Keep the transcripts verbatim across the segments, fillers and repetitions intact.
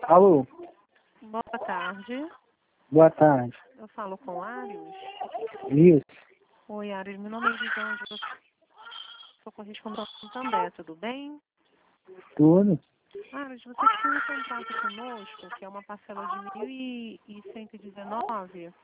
Alô, Boa tarde. boa tarde. Eu falo com Arius. Isso, Oi, Arius. Meu nome é Gisângela. Eu sou correspondente também. Tudo bem? tudo? Arius, você tinha um contrato conosco, que é uma parcela de mil e cento e dezenove.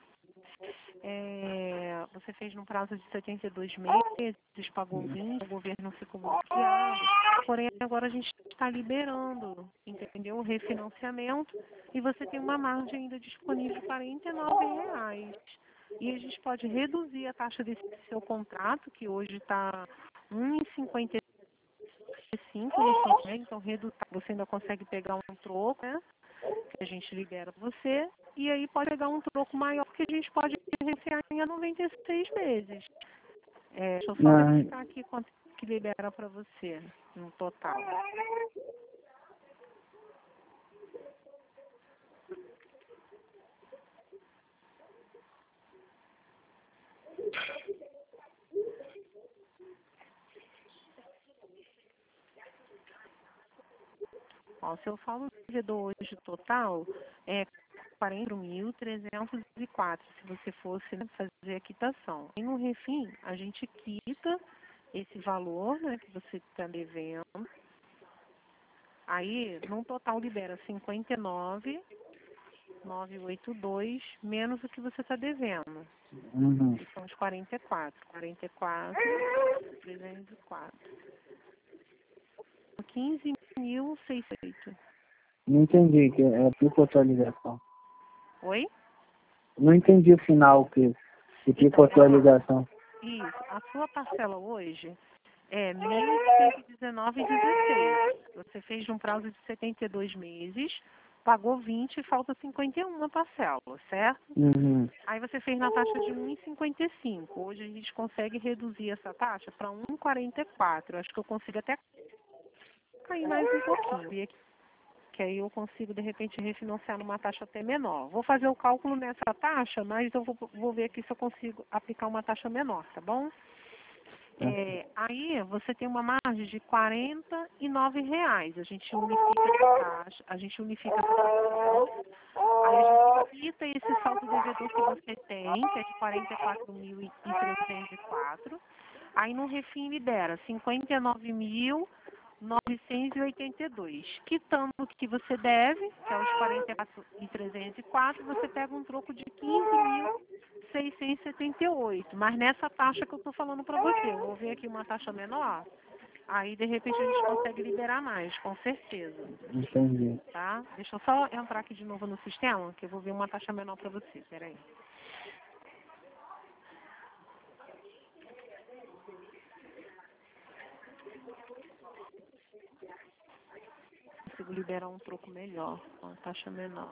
É, você fez num prazo de setenta e dois meses, pagou vinte, o governo ficou bloqueado. Porém, agora a gente está liberando, entendeu? O refinanciamento e você tem uma margem ainda disponível de quarenta e nove reais. E a gente pode reduzir a taxa desse seu contrato, que hoje está um e cinquenta e cinco, né? Então redu- você ainda consegue pegar um troco, né? Que a gente libera para você, e aí pode pegar um troco maior que a gente pode refinanciar em noventa e seis meses. É, deixa eu só Ah, verificar aqui quanto que libera para você no total. Ó, se eu falo devedor hoje total, é quarenta mil trezentos e quatro, se você fosse, né, fazer a quitação. E no refim, a gente quita esse valor, né, que você está devendo. Aí, no total, libera cinquenta e nove mil novecentos e oitenta e dois menos o que você está devendo. uhum. Que são os quarenta e quatro. quarenta e quatro, trezentos e quatro. quinze mil e seiscentos. Não entendi, que é picotou a ligação. Oi? Não entendi o final, que, que Então, picotou a vamos lá. ligação. Isso. A sua parcela hoje é mil cento e dezenove vírgula dezesseis. Você fez num prazo de setenta e dois meses, pagou vinte e falta cinquenta e uma parcelas, certo? Uhum. Aí você fez na taxa de um e cinquenta e cinco. Hoje a gente consegue reduzir essa taxa para um e quarenta e quatro. Acho que eu consigo até cair mais um pouquinho. E aqui- Que aí eu consigo, de repente, refinanciar numa taxa até menor. Vou fazer o cálculo nessa taxa, mas eu vou, vou ver aqui se eu consigo aplicar uma taxa menor, tá bom? Tá. É, aí você tem uma margem de quarenta e nove reais. A gente unifica essa taxa, a gente unifica essa taxa. Aí a gente quita esse saldo devedor que você tem, que é de quarenta e quatro mil e trezentos e quatro. Aí no refim libera cinquenta e nove mil novecentos e oitenta e dois. Quitando o que você deve, que é os quarenta e quatro mil trezentos e quatro, você pega um troco de quinze mil seiscentos e setenta e oito. Mas nessa taxa que eu estou falando para você, eu vou ver aqui uma taxa menor, aí de repente a gente consegue liberar mais, com certeza. Entendi. Tá? Deixa eu só entrar aqui de novo no sistema, que eu vou ver uma taxa menor para você. Peraí. Consigo liberar um troco melhor, uma taxa menor.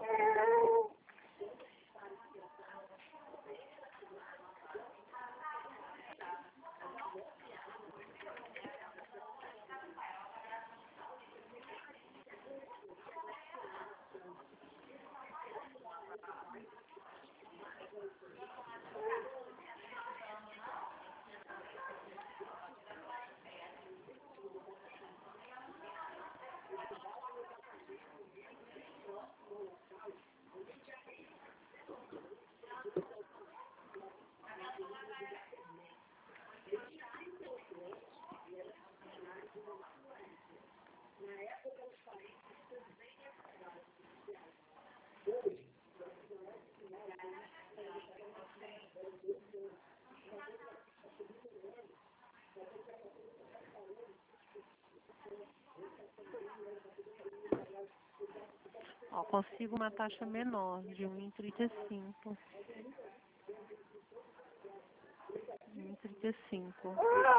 Ó, consigo uma taxa menor, de um e trinta e cinco. um e trinta e cinco.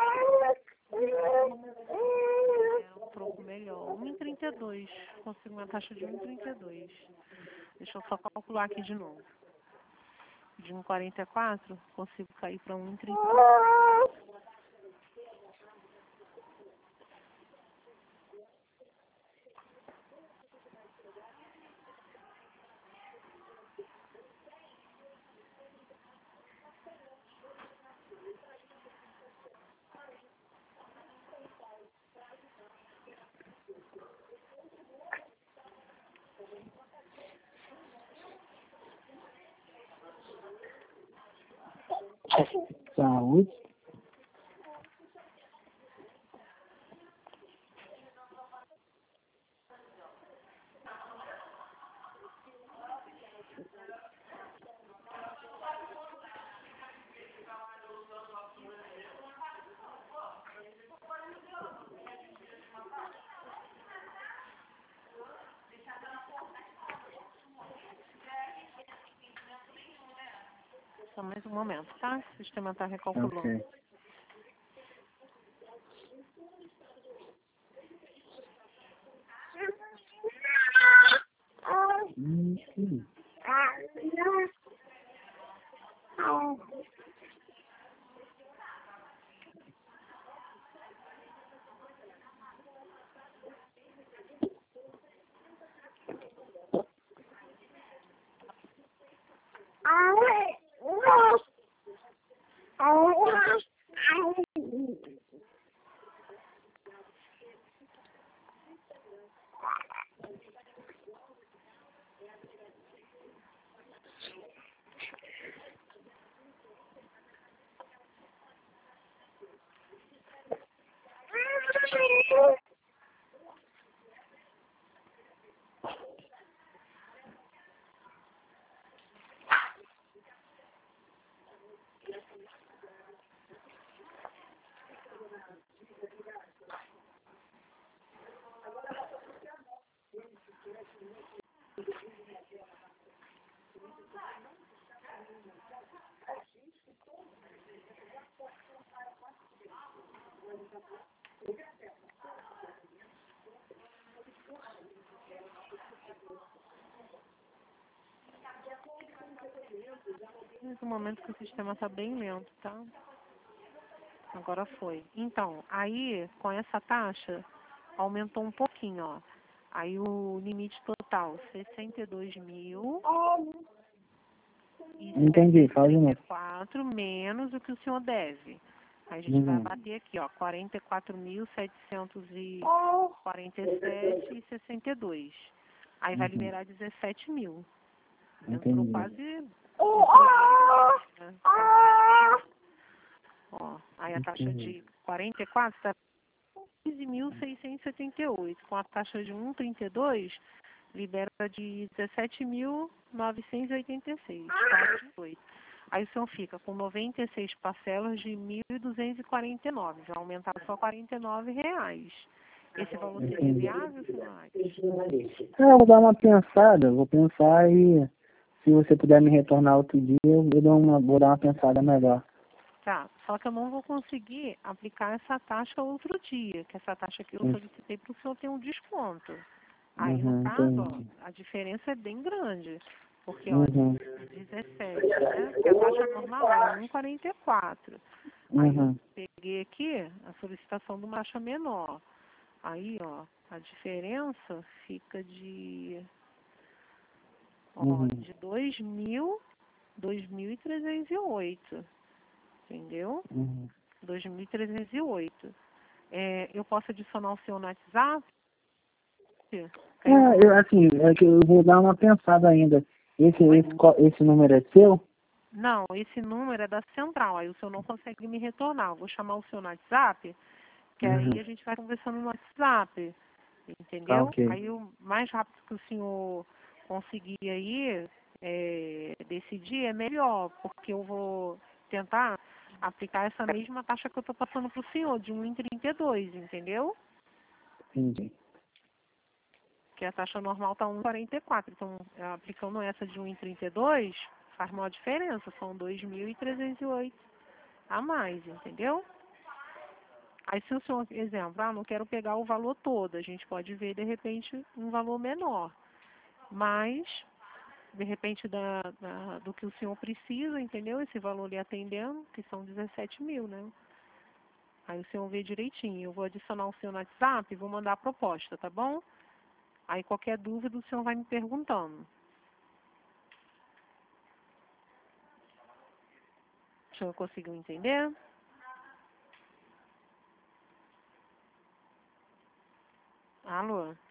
É um troco melhor. um e trinta e dois. Consigo uma taxa de um e trinta e dois. Deixa eu só calcular aqui de novo. De um e quarenta e quatro, consigo cair para um e trinta e dois. Saúde. Só mais um momento, tá? O sistema está recalculando. Ok. Hum, sim. Nesse momento que o sistema está bem lento, tá? Agora foi. Então, aí, com essa taxa, aumentou um pouquinho, ó. Aí o limite total, sessenta e dois mil e Entendi, faz de novo. quatro menos o que o senhor deve. Aí a gente vai Uhum. bater aqui, ó, quarenta e quatro mil setecentos e quarenta e sete e sessenta e dois. Aí vai Uhum. liberar dezessete mil. Entrou Entendi. quase... né? Ó, aí a taxa Entendi. de quarenta e quatro está quinze mil seiscentos e setenta e oito. Com a taxa de um vírgula trinta e dois, libera de dezessete mil novecentos e oitenta e seis. quase dezoito. Aí o senhor fica com noventa e seis parcelas de mil duzentos e quarenta e nove. Vai aumentar só quarenta e nove reais. Esse valor seria Entendi. viável, senhor Alex? É, eu vou dar uma pensada, vou pensar e se você puder me retornar outro dia, eu dou uma, vou dar uma pensada melhor. Tá, só que eu não vou conseguir aplicar essa taxa outro dia, que essa taxa que eu Uhum, solicitei para o senhor ter um desconto. Aí, no uhum, caso, ó, entendi. a diferença é bem grande. Porque, ó, Uhum, dezessete, né? Que a taxa normal é um vírgula quarenta e quatro. Aí eu uhum, peguei aqui a solicitação de uma taxa menor. Aí, ó, a diferença fica de, ó, uhum, de dois mil, dois mil e trezentos e oito. Entendeu? uhum. dois mil e trezentos e oito. É, eu posso adicionar o seu no WhatsApp? Que aí eu É, vou... eu, assim, é que eu vou dar uma pensada ainda. Esse, Oi? esse, co- esse número é seu? Não, esse número é da central, aí o senhor não consegue me retornar. Eu vou chamar o seu no WhatsApp, que Uhum, aí a gente vai conversando no WhatsApp, tá entendeu? ok. Aí o mais rápido que o senhor conseguir aí é, decidir é melhor, porque eu vou tentar aplicar essa mesma taxa que eu estou passando para o senhor, de um vírgula trinta e dois, entendeu? Entendi. Que a taxa normal está um vírgula quarenta e quatro. Então, aplicando essa de um vírgula trinta e dois, faz maior diferença. São dois mil e trezentos e oito a mais, entendeu? Aí, se o senhor, exemplo, ah, não quero pegar o valor todo, a gente pode ver, de repente, um valor menor. Mas, de repente, da, da- do que o senhor precisa, entendeu? Esse valor lhe atendendo, que são dezessete mil, né? Aí o senhor vê direitinho. Eu vou adicionar o seu no WhatsApp e vou mandar a proposta, tá bom? Aí, qualquer dúvida, o senhor vai me perguntando. O senhor conseguiu entender? Alô?